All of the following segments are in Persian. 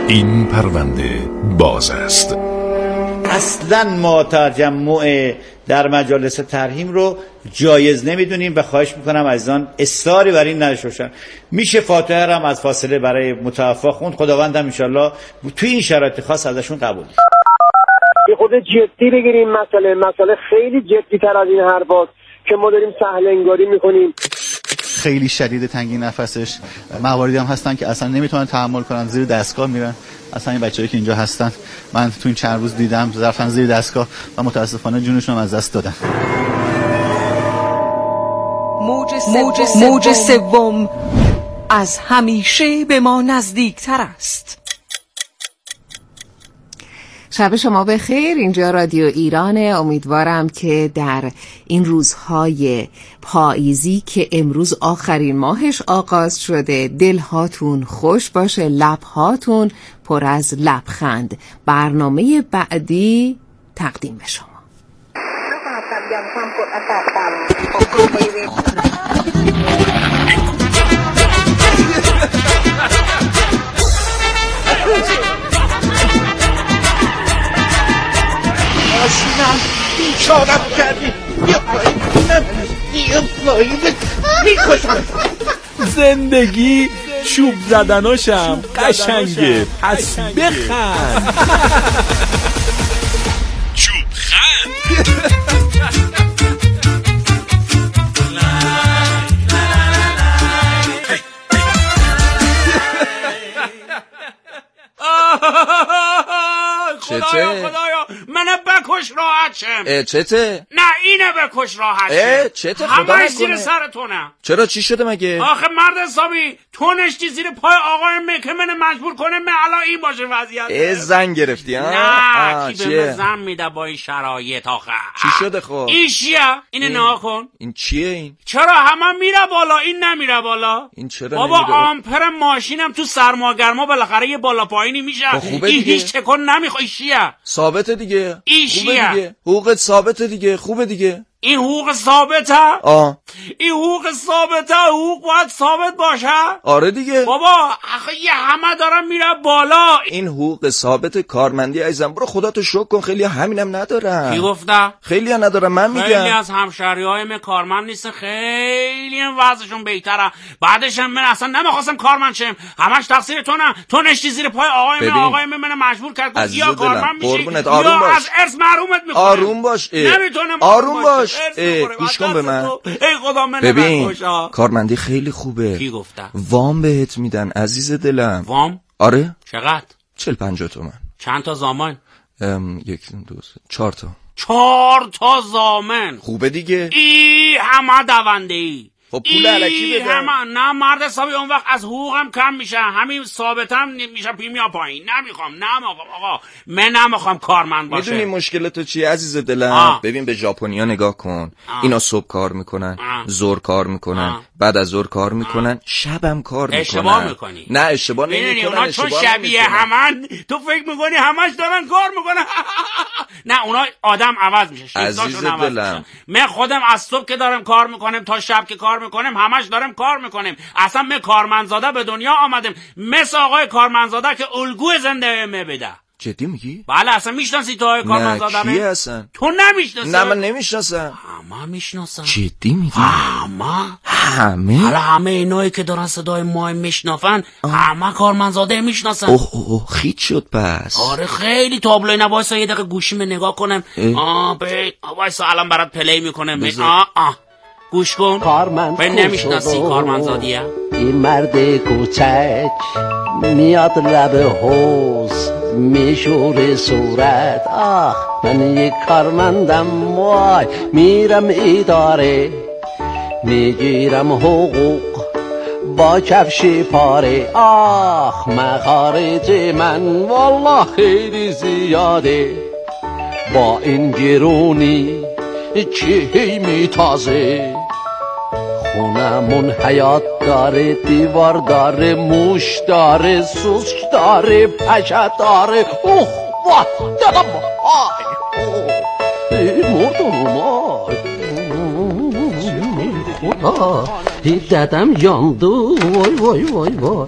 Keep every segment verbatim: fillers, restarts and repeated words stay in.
این پرونده باز است. اصلا ما تجمع در مجالس ترحیم رو جایز نمیدونیم و خواهش میکنم عزیزان اصراری بر این نداشته باشن. میشه فاتحه هم از فاصله برای متوفا خوند. خداوندم انشالله توی این شرایط خاص ازشون قبول کنه. یه خود جدی بگیریم مسئله مسئله خیلی جدی تر از این حرفاست که ما داریم سهل انگاری میکنیم. خیلی شدید تنگی نفسش، مواردی هم هستن که اصلا نمیتونن تحمل کنن، زیر دستگاه میرن. اصلا این بچه‌ای که اینجا هستن من تو این چند روز دیدم رفتن زیر دستگاه و متاسفانه جونشون از دست دادن. موج سوم از همیشه به ما نزدیکتر است. شب شما بخیر. اینجا رادیو ایرانه. امیدوارم که در این روزهای پاییزی که امروز آخرین ماهش آغاز شده دلهاتون خوش باشه، لبهاتون پر از لبخند. برنامه بعدی تقدیم به شما. آشینم بیچارم کردی. بیا پایین بیا پایین میکشم. زندگی چوب زدناشم قشنگه، پس بخند. چوب خند. خدایا خدایا منو بکش راحت شم. چته؟ نه اینه بکش راحت شم. چته خدا نکنه. همه زیر سرتونه. چرا چی شده مگه؟ آخه مرد حسابی تو نشتی زیر پای آقای مکه منو مجبور کنه من الان این باشه وضعیت. ای زن گرفتی ها؟ نه کی به من زن میده با این شرایط آخه. چی شده خب؟ این چیه؟ اینو نگاه کن. این چیه این؟ چرا همه میره بالا این نمیره بالا؟ این چرا نمیره؟ بابا آمپر ماشینم تو سرماگرما بالاخره یه بالا پایینی میشه. این هیچ تکون نمیخواد. چیه؟ ثابته دیگه. خوبه دیگه. حقوقت ثابته دیگه. خوبه دیگه. این حقوق ثابته؟ آه. این حقوق ثابته. حقوق باید ثابت باشه؟ آره دیگه. بابا آخه یه همه دارن میره بالا. این حقوق ثابت کارمندی عزیزم برو خدا تو شکر کن. خیلی همینم ندارن. کی گفته؟ خیلی هم ندارن. من میگم خیلی از همشهریای من کارمند نیستن. خیلی هم وضعشون بهتره. بعدش هم من اصلا نمیخواستم کارمند شم. همش تقصیر تو نه. تو نشتی زیر پای آقای من. آقای من منو مجبور کرد یا کارمند میشی یا از ارث محرومت میکنه. آروم باش. نمیتونم. آروم باش. گوش کن به من. ای خدا من ببین کارمندی خیلی خوبه. کی گفته؟ وام بهت میدن عزیز دلم. وام؟ آره. چقدر؟ چل پنجاه تومن. چند تا زامن؟ یک دو سه چهار تا. چهار تا زامن. خوبه دیگه. ای همه دونده ای. خب پول الکی بده. نه مرد حسابی اون وقت از حقوقم کم میشه. همین ثابتم میشه پریمیا پایین. نمیخوام. نه آقا من نمیخوام کارمند باشه. میدونی مشکل تو چیه عزیز دلم؟ آه. ببین به ژاپنیا نگاه کن. آه. اینا صبح کار میکنن، ظهر کار میکنن، آه. بعد از ظهر کار میکنن، شبم کار میکنن. اشتباه میکنی. نه اشتباه نمیکنن. اونا چون شبیه همن تو فکر میکنی همش دارن کار میکنن. نه اونا آدم عوض میشه. عزیز دلم من خودم از صبح که دارم کار میکنم تا شب که کار میکنم همش دارم کار میکنم. اصلا من کارمندزاده به دنیا آمدم مثل آقای کارمندزاده که الگوی زندگی می بده. جدی میگی؟ بله اصلا میشناسی تو آقای کارمندزاده؟ نه کیه اصلا؟ تو نمیشناسی؟ نه من نمیشناسم. همه میشناسم. جدی میگی؟ همه؟ همه؟ حالا همه اینایی که دارن صدای ما میشنافن همه کارمندزاده میشناسن. اوه اوه خیت شد پس. آره خیلی تابلوی. نه وایسا یه دقیقه گوشیمه نگاه کنم. آه بی وایسا الان برات پلی میکنم. آه آه گوش کن. کارمند نمیشناسی کارمندزادیه؟ این مرد کوچک میاد لب حوز میشوره صورت. آخ من یک کارمندم وای میرم اداره میگیرم حقوق با کفش پاره. آخ مخارج من والله خیلی زیاده با این گرونی چی میتازه. خونمون حیات داره، دیوار داره، موش داره، سوسک داره، پشت داره. اوه واه دلم آی مردم آی خدا ددم یاندو وای وای وای وای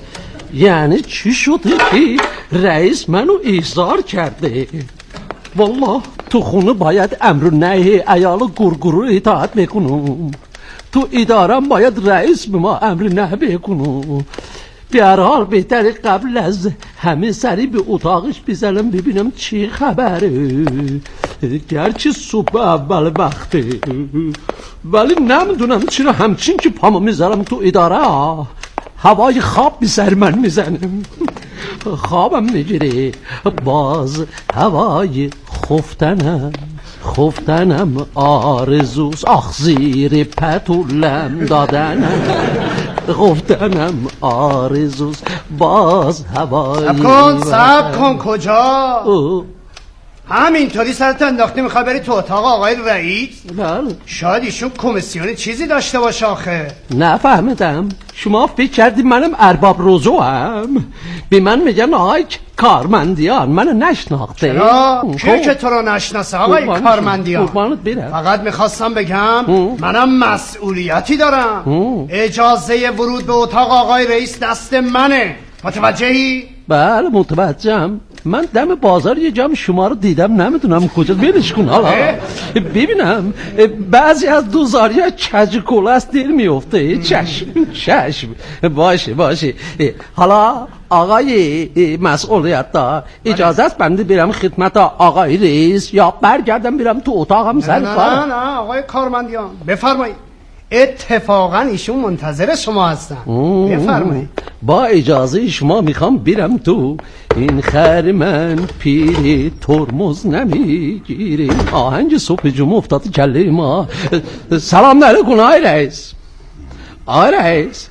یعنی چی شده که رئیس منو ایثار کرده؟ والله تو خونه باید امر و نهی عیال گرگرو اطاعت بکنم، تو ادارم باید رئیس به ما امر نه بکنم. به هر حال بهتره قبل از همه سری به اتاقش بزنم ببینم چی خبره، گرچه صبح اول وقته، ولی نمیدونم چرا همچین که پامو میذارم تو اداره هوای خواب به سر من میزنم، خوابم میگیره، باز هوای خفتنم خفتنم آرزوست، آخ زیر پتولم دادنم خفتنم آرزوست، باز هوای سب کن سب کن کجا؟ او. همینطوری سرت انداختی میخوای بری تو اتاق آقای رئیس؟ بله. شاید ایشون کمیسیون چیزی داشته باشه آخه. نفهمیدم، شما فکر کردی منم ارباب روزو هم؟ به من میگن آقای کارمندیان، منو نشناخته. چرا؟ کی که تو رو نشناسه آقای کارمندیان؟ فقط میخواستم بگم ام. منم مسئولیتی دارم ام. اجازه ورود به اتاق آقای رئیس دست منه، متوجهی؟ بله متوجهم. من دم بازار یه جام شما رو دیدم، نمیدونم کجا، بینش کن حالا ببینم بعضی از دوزاری ها کج کوله است دیر میفته. چشم چشم باشه باشه. حالا آقای مسئولیت دار اجازه است بنده برم خدمت آقای رئیس یا برگردم برم تو اتاقم سر نه نه نه نه آقای کارمندیان بفرمایید، اتفاقا ایشون منتظر شما هستن، بفرمایید. با اجازه شما میخوام برم تو، این خر من پیری ترمز نمیگیره، آهنگ صبح جمعه افتاد کله ما. سلام علیکم آقای رئیس. آقای رئیس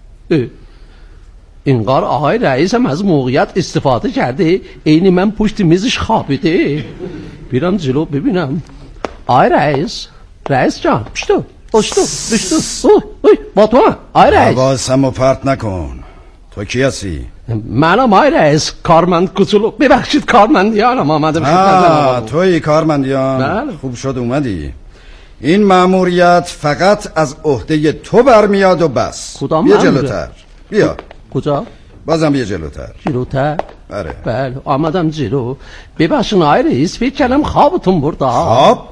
اینقدر آقای رئیس هم از موقعیت استفاده کرده، اینی من پشت میزش خوابیده. بیرم جلو ببینم. آقای رئیس رئیس جان پشتو پشتو پشتو اوی با تو هم آقای رئیس. حواسمو پرت نکن، تو کی هستی؟ منم آقای رئیس، کارمند کوچولو. ببخشید کارمندیانم آمدم. آه توی کارمندیان. بله. خوب شد اومدی. این مأموریت فقط از عهده تو برمیاد و بس. کدام بیا جلوتر بیا. کجا؟ بازم بیا جلوتر. جلوتر؟ بله بله آمدم جلو. ببخشید آقای رئیس فکر کردم خوابتون برده. خواب؟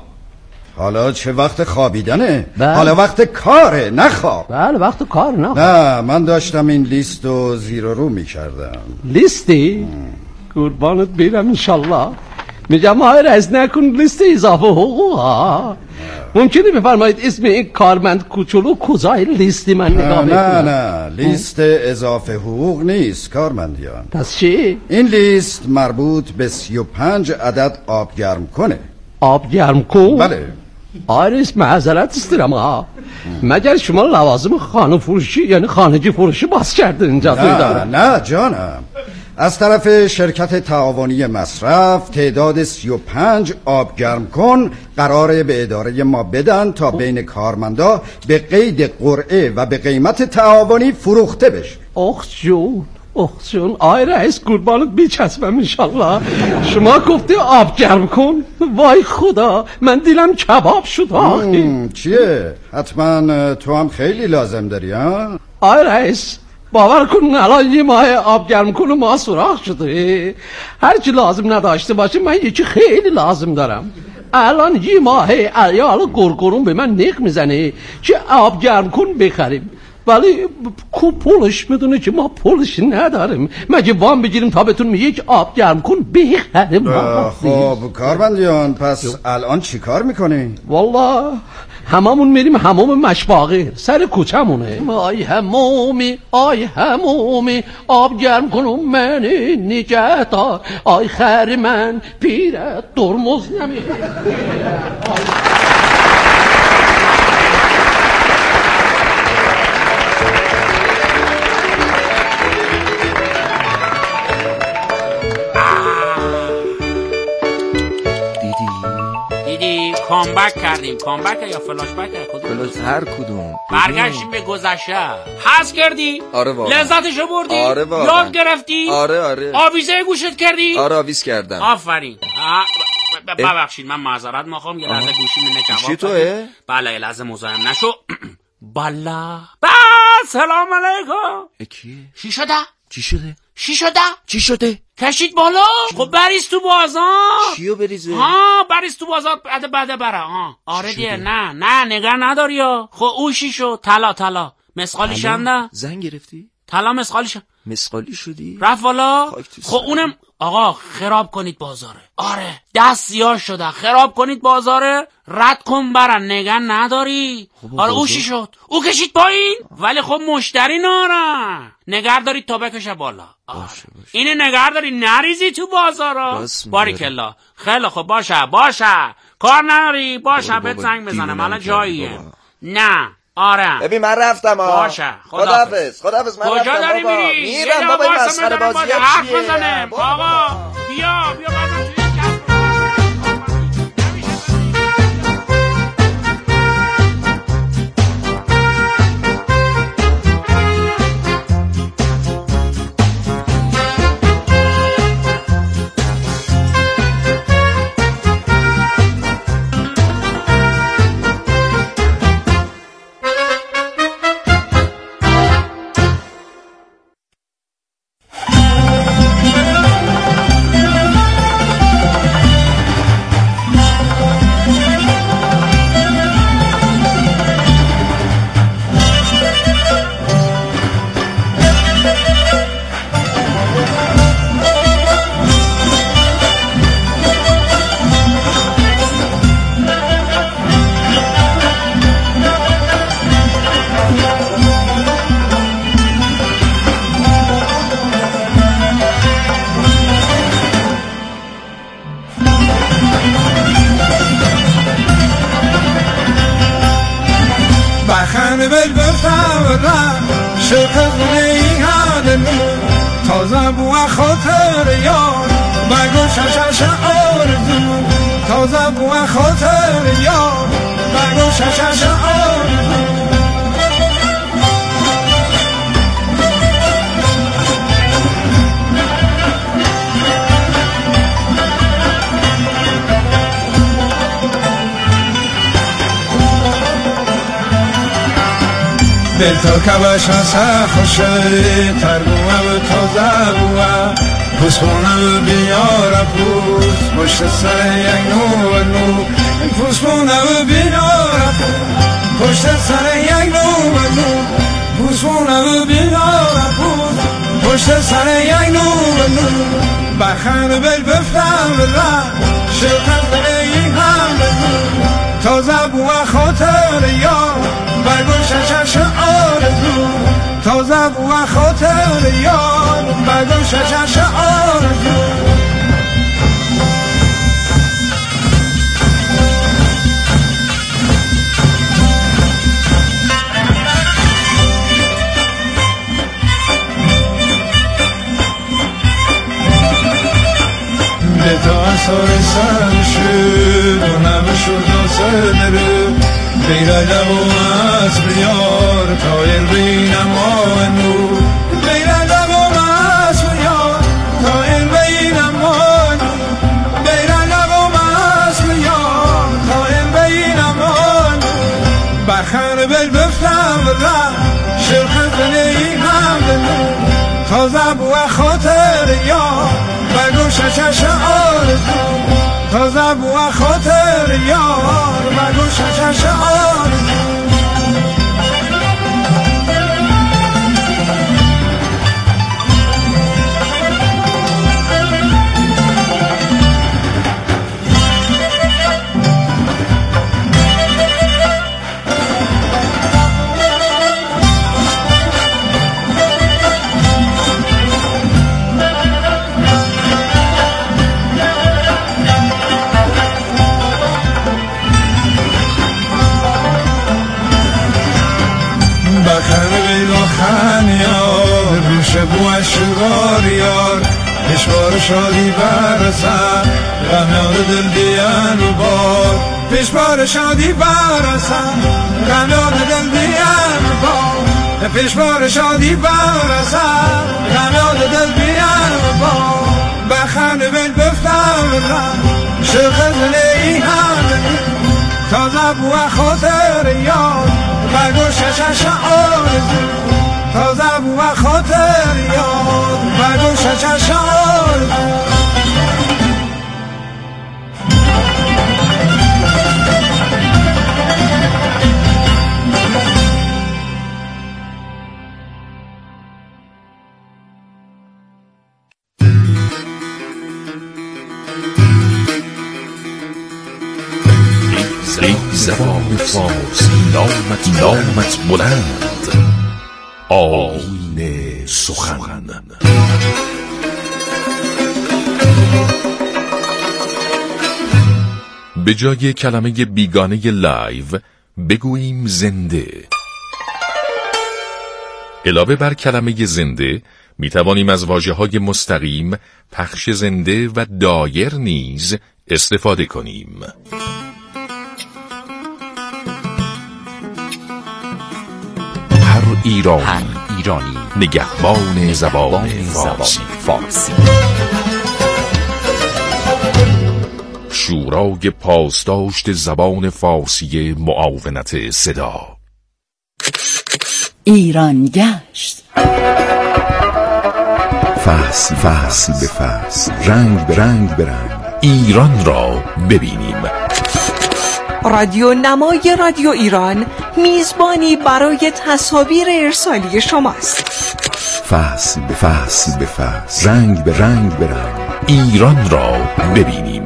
حالا چه وقت خوابیدنه؟ بله. حالا وقت کاره نه خواب. بله وقت کار نه خواب. نه من داشتم این لیست رو زیر و رو می کردم. لیستی؟ قربانت بیرم انشالله. میگم آقای رئیس نکن لیست اضافه حقوق ها. ممکنه بفرمایید اسم این کارمند کوچولو کجای لیستی من نگاه بکنم؟ نه نه لیست اضافه حقوق نیست کارمندیان. پس چی؟ این لیست مربوط به سی و پنج عدد آب گرم کنه. آب گرم کن؟ بله. آقای رئیس معذرت استرم ها، مگر شما لوازم خانه فروشی یعنی خانگی فروشی باز کرده اینجا؟ نه نه جانم، از طرف شرکت تعاونی مصرف تعداد سی و پنج آب گرم کن قراره به اداره ما بدن تا بین کارمندا به قید قرعه و به قیمت تعاونی فروخته بشه. آخ جون آخ جون آقای رئیس قربانت بیچسبم انشالله. شما گفتی آب گرم کن، وای خدا من دیلم کباب شد. آخی چیه؟ حتما تو هم خیلی لازم داری ها؟ آقای رئیس باور کن الان یه ماه آب گرم کن و ما سوراخ شده، هرچی لازم نداشته باشه من یکی خیلی لازم دارم. الان یه ماه عیال گرگرون به من نیق میزنه که آب گرم کن بخریم، ولی کو پولش میدونه که ما پولش نداریم. مگه وام بگیریم تا بتونیم یک آب گرم کن بخریم؟ خب کارمندیان پس الان چی کار میکنی؟ والله هممون میریم حموم مشباغر سر کوچمونه. آی حمومی آی حمومی آب گرم کن من نگه دار، آی خر من پیرت ترمز نمیخواد. کامبک کردیم. کامبک یا فلاش بک کدوم؟ فلاش هر کدوم. برگشتیم به گذشته. حس کردی؟ آره واقعا. لذتشو بردی؟ آره واقعا. یاد گرفتی؟ آره آره. آویزه گوشت کردی؟ آره آویز کردم. آفرین. ببخشید من معذرت میخوام یه لحظه گوشیم اینه کباب. چی توئه؟ بله یه لحظه مزاحم نشو. بالا. با سلام علیکم. کی؟ چی شده؟ چی شده؟ چی شده؟ چی شده؟ کشید بالا. خب بریز تو بازار. چیو بریزه؟ ها بریز تو بازار بعد بعد بره. ها آره دیگه. نه نه نگه نداری ها. خب او چی شد؟ طلا طلا مسقالی شنده. زنگ گرفتی؟ طلا مسقالی شد. مسقالی شدی؟ رفت والا. خب اونم آقا خراب کنید بازاره. آره دست سیاه شده خراب کنید بازاره. رد کن برن نگه نداری. آره او چی شد؟ او کشید پایین. ولی خب مشتری نارن. نگه دارید تا بکشه بالا. آره. باشه باشه. اینه نگه داری نریزی تو بازارا. باریکلا. خیلی خب باشه باشه. کار نداری باشه بهت زنگ بزنم الان جاییه. نه آره ببین من رفتم ها. باشه خداحافظ خداحافظ من کجا رفتم داری بابا میری؟ میرم بابا این مسخره بازی ها چیه؟ حرف بزنم آقا بیا بیا بزن توی دل تا کبش هسته خوشه ترگوه و تازه بوه پوست خونه و بیاره پوست پشت سر یک نو نو پوست خونه و بیاره پشت سر یک نو نو پوست خونه و بیاره پوست پشت سر یک نو نو بخن بل بفتم بلا شلقم بله این هم بلو تازه بوه خاطر یا برگو ششش آرزو تازه بوه خاطر یار برگو ششش آرزو به تو اثار سر شد و نمشد آسر نرو بیره دو از بیار تا این بینم آنو بیره دو از بیار تا این بینم آنو بیره دو از بیار تا این بینم آنو بخن بل بفتم را شرخت بلی هم بنو تازه بوه خاطر یا بگو ششش آرزو تازه بوه خاطر یار بگو ششش آرزو بوه شگار یار پیشوار شادی برسد غم یاد دل بیان بار پیشوار شادی برسد غم یاد دل بیان بار پیشوار شادی برسد غم یاد دل بیان بار بخن بل بفتم را شرخ زلی هم تازه بوه خاطر یار بگو ششش آرزو تازه بوه خاطر یار چشان زبان فارسی نامت نامت بلند آیین سخن. به جای کلمه بیگانه لایو بگوییم زنده. علاوه بر کلمه زنده می توانیم از واژه‌های مستقیم، پخش زنده و دایر نیز استفاده کنیم. هر ایرانی, هر ایرانی نگهبان زبان فارسی. فارسی شورای پاسداشت زبان فارسی معاونت صدا. ایران گشت، فصل فصل به فصل، رنگ به رنگ به رنگ ایران را ببینیم. رادیو نمای رادیو ایران میزبانی برای تصاویر ارسالی شماست. فصل به فصل به فصل، رنگ به رنگ به رنگ ایران را ببینیم.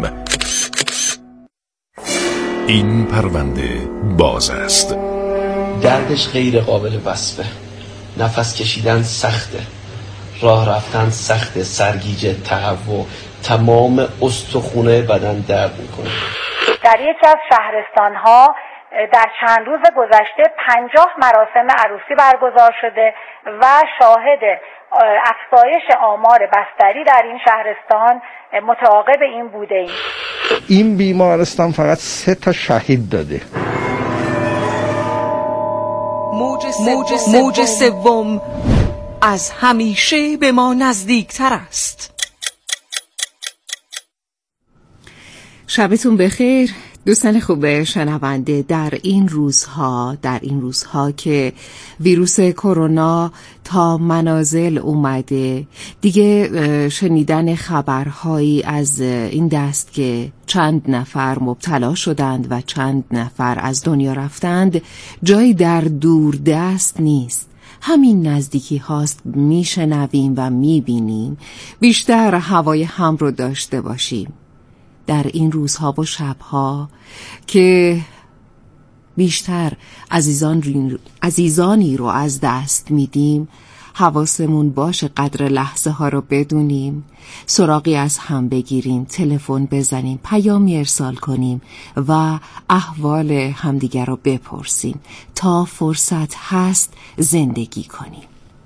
این پرونده باز است. دردش غیر قابل وصفه، نفس کشیدن سخته، راه رفتن سخته، سرگیجه، تهوع، تمام استخونه بدن درد میکنه. در یکی از شهرستان‌ها در چند روز گذشته پنجاه مراسم عروسی برگزار شده و شاهد افزایش آمار بستری در این شهرستان متعاقب این بوده ایم. این بیمارستان فقط سه تا شهید داده. موج سوم از همیشه به ما نزدیکتر است. شبتون بخیر دوستان خوب شنونده. در این روزها در این روزها که ویروس کرونا تا منازل اومده، دیگه شنیدن خبرهایی از این دست که چند نفر مبتلا شدند و چند نفر از دنیا رفتند جایی در دور دست نیست. همین نزدیکی هاست میشنویم و میبینیم. بیشتر هوای هم رو داشته باشیم در این روزها و شبها که بیشتر عزیزان عزیزانی رو از دست میدیم. حواسمون باشه قدر لحظه ها رو بدونیم، سراغی از هم بگیریم، تلفن بزنیم، پیامی ارسال کنیم و احوال همدیگر رو بپرسیم تا فرصت هست زندگی کنیم.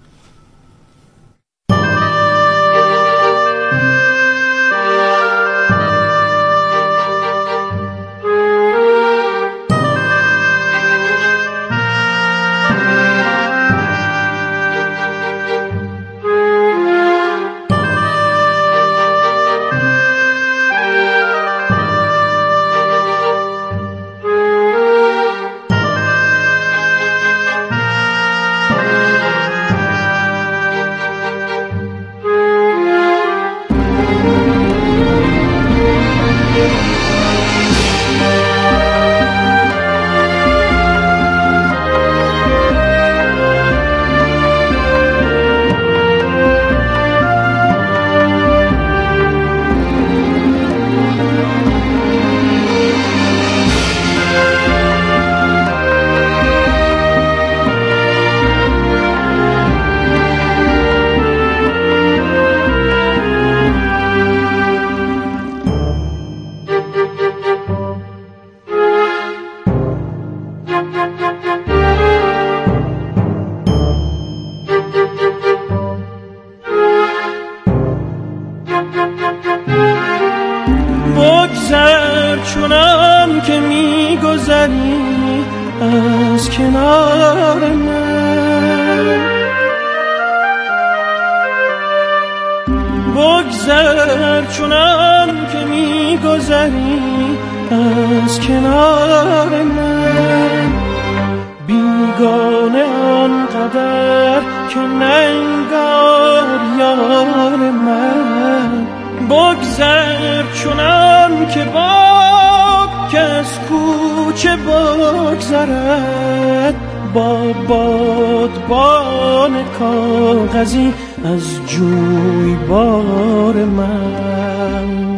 از کنار من بگذر چونم که میگذری از کنار من بیگانه آنقدر که ننگار یار من. بگذر چنان که باد که از کوچه بگذرد، با بادبان کاغذی از جویبار من.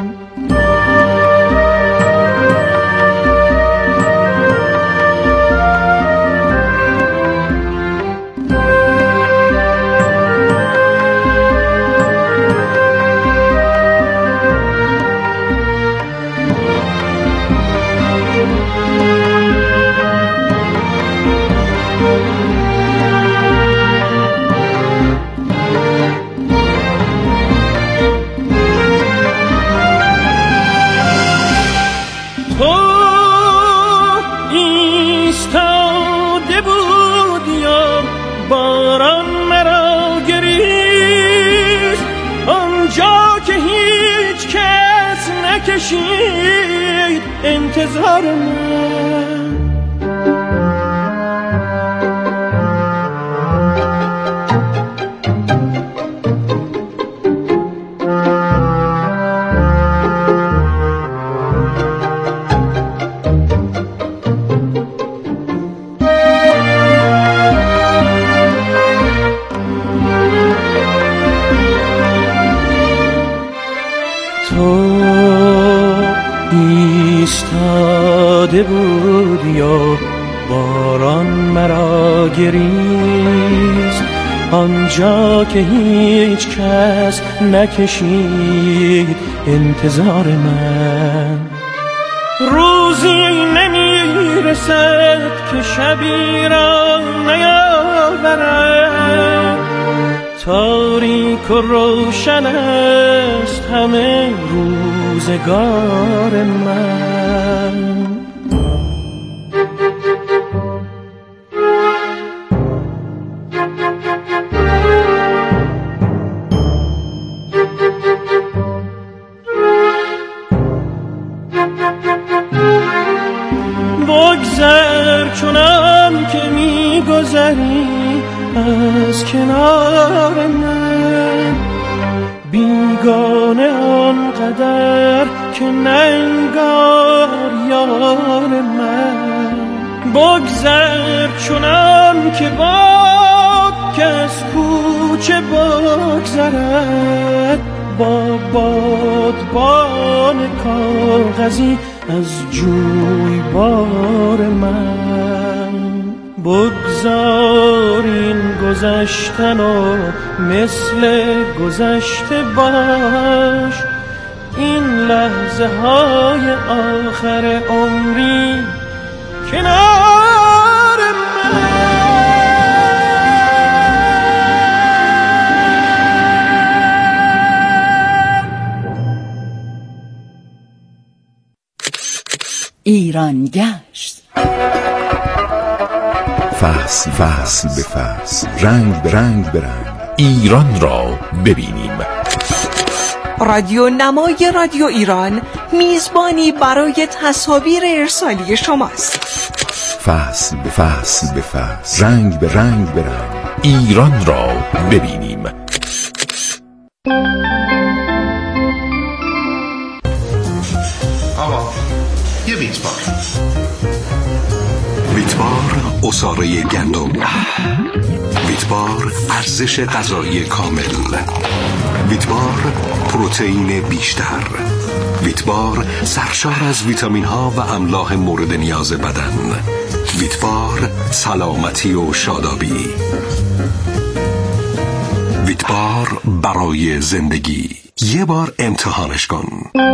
کشید انتظار من. ایستاده بود یا باران مرا گریست، آنجا که هیچ کس نکشید انتظار من. روزی نمیرسد که شبی را نیاورد، تاریک و روشن است همه روزگار من. بگذر چنان که میگذری از کنار من، بیگانه آنقدر که ننگار یار من. بگذر چنان که باد که از کوچه بگذرد، با بادبان کاغذی از جویبار من. بگذار این گذشتن و مثل گذشته باش، این لحظه های آخر عمری کنار من. ایران گشت. فصل فصل به فصل، رنگ به رنگ به رنگ ایران را ببینیم. رادیو نمای رادیو ایران میزبانی برای تصاویر ارسالی شماست. فصل به فصل به فصل، رنگ به رنگ به رنگ ایران را ببینیم. آقا یه ویتبار ویتبار عصاره گندم، ویتبار ارزش غذایی کامل، ویتبار پروتئین بیشتر، ویتبار سرشار از ویتامین ها و املاح مورد نیاز بدن، ویتبار سلامتی و شادابی، ویتبار برای زندگی. یه بار امتحانش کن.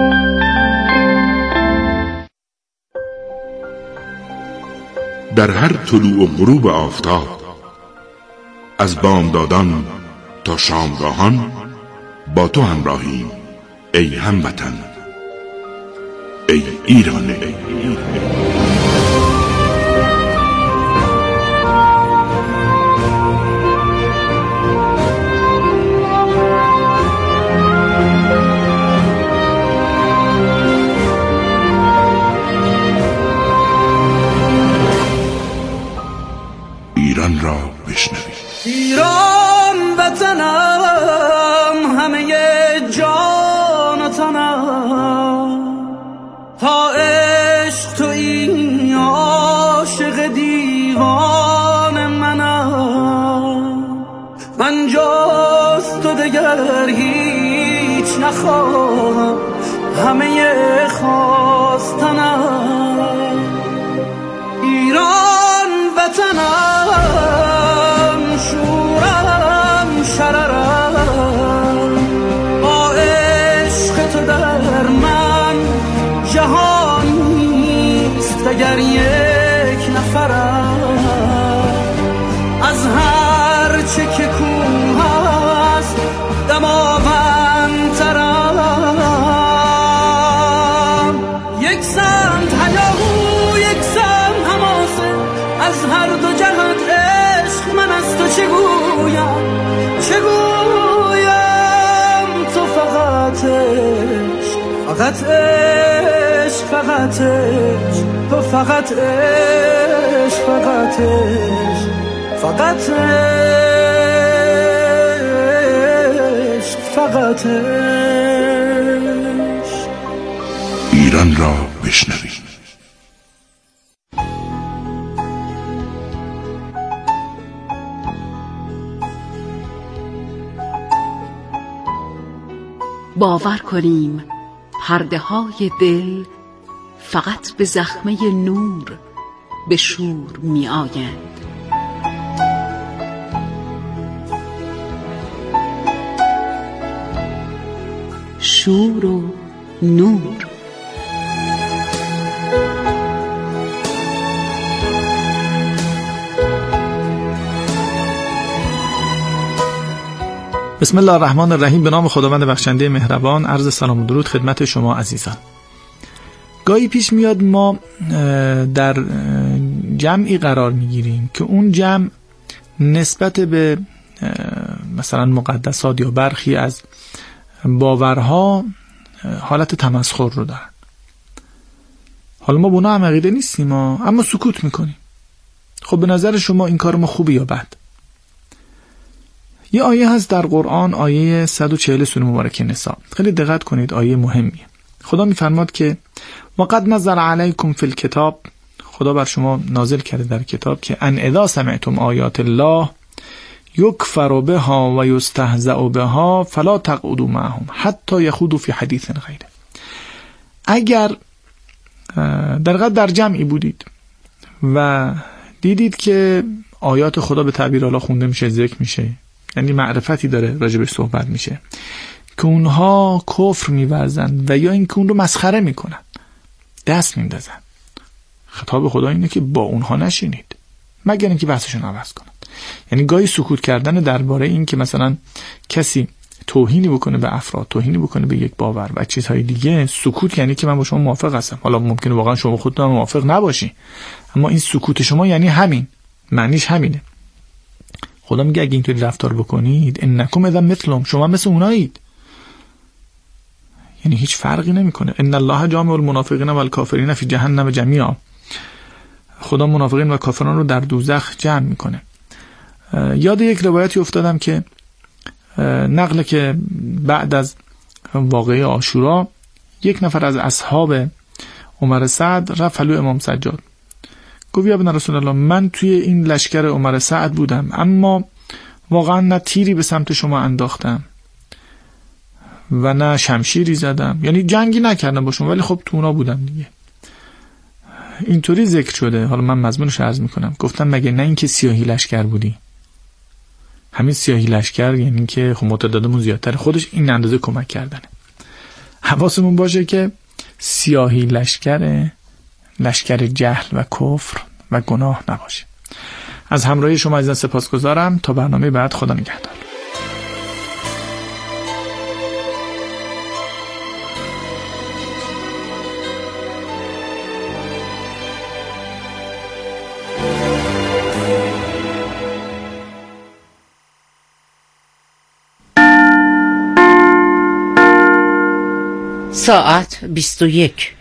در هر طلوع و غروب آفتاب، از بامدادان تا شامگاهان با تو همراهیم ای هموطن، ای ایران. ایران را بشنوید. ایران خواستنم، ایران وطنم، شورم شررم، با عشق تو در من جهان نیست اگر یک نفرم، از هر چه که کوه هست دماوندترم، یک سمت هیاهو یک سمت حماسه، از هر دو جهت عشق من از تو چه گویم چه گویم، تو فقط عشق فقط عشق فقط عشق، تو فقط عشق فقط عشق فقط عشق فقط عشق. ایران را بشنوید. باور کنیم پرده های دل فقط به زخمه نور به شور می آیند. شور و نور. بسم الله الرحمن الرحیم. به نام خداوند بخشنده مهربان. عرض سلام و درود خدمت شما عزیزان. گاهی پیش میاد ما در جمعی قرار میگیریم که اون جمع نسبت به مثلا مقدسات یا برخی از باورها حالت تمسخر رو دارن. حالا ما بنا هم عقیده نیستیم ما، اما سکوت میکنیم. خب به نظر شما این کار ما خوبه یا بد؟ یه آیه هست در قرآن، آیه صد و چهل سوره مبارکه نساء. خیلی دقت کنید، آیه مهمیه. خدا میفرماد که وقد نزل علیکم فی الکتاب، خدا بر شما نازل کرده در کتاب که ان اذا سمعتم آیات الله یکفر بها و یستهزأ بها فلا تقعدوا معهم حتی یخوضوا فی حدیث غیره. اگر در در جمعی بودید و دیدید که آیات خدا به تعبیر الله خونده میشه، ذکر میشه، یعنی معرفتی داره راجبش صحبت میشه، که اونها کفر می‌ورزند و یا اینکه اون رو مسخره میکنن، دست میندازن، خطاب خدا اینه که با اونها نشینید مگر اینکه بحثشون عوض کنن. یعنی گاهی سکوت کردن درباره این که مثلا کسی توهینی بکنه به افراد، توهینی بکنه به یک باور و چیزهای دیگه، سکوت یعنی که من با شما موافق هستم. حالا ممکنه واقعا شما خودتون موافق نباشی، اما این سکوت شما یعنی همین، معنیش همینه. خدا میگه اگه اینطوری رفتار بکنید انکم اذا مثلهم، شما مثل اونایید. یعنی هیچ فرقی نمیکنه. ان الله جامع المنافقین و الکافرین فی جهنم جمیعا. خدا منافقین و کافران رو در دوزخ جمع میکنه. یاد یک روایتی افتادم که نقل که بعد از واقعه عاشورا یک نفر از اصحاب عمر سعد رفت پلو امام سجاد، گفت یا ابن رسول الله، من توی این لشکر عمر سعد بودم اما واقعا نه تیری به سمت شما انداختم و نه شمشیری زدم، یعنی جنگی نکردم با شما، ولی خب تو اونا بودم دیگه. اینطوری ذکر شده. حالا من مضمونش عرض میکنم. گفتم مگه نه اینکه سیاهی لشکر بودی؟ همین سیاهی لشکر یعنی که خب متعددمون زیادتر، خودش این اندازه کمک کردنه. حواسمون باشه که سیاهی لشکر لشکر جهل و کفر و گناه نباشه. از همراهی شما عزیزان سپاسگزارم. تا برنامه بعد، خدا نگهدار. ساعت بیست و یک.